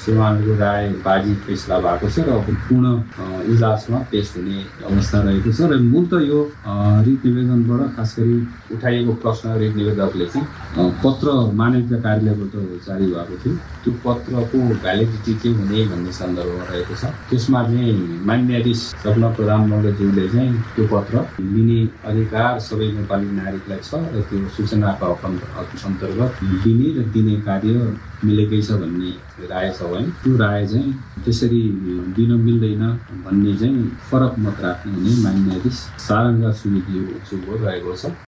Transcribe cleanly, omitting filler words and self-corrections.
चाहिँ उहाँहरूको राय बाजी फैसला भएको छ र पूर्ण इजलासमा पेश हुने अवस्था रहेको छ। र मूल त यो रिट निवेदनबाट खास गरी उठाइएको प्रश्न रिट निवेदकले चाहिँ पत्र महाधिवक्ता कार्यालयबाट जारी भएको थियो, त्यो पत्रको भ्यालिडिटी के हुने भन्ने सन्दर्भमा रहेको छ। त्यसमा चाहिँ मान्य न्यायाधीश रत्न प्रधान मल्लज्यूले चाहिँ त्यो पत्र लिने अधिकार सबै नेपाली नागरिकलाई छ र त्यो सूचनाको अन्तर्गत लिने र दिने कार्य मिलेकै छ भन्ने राय छ भने त्यो राय चाहिँ त्यसरी दिन मिल्दैन भन्ने चाहिँ फरक मत राख्ने हुने मान्य न्यायाधीश सारङ्गा सुवेदी रहेको छ।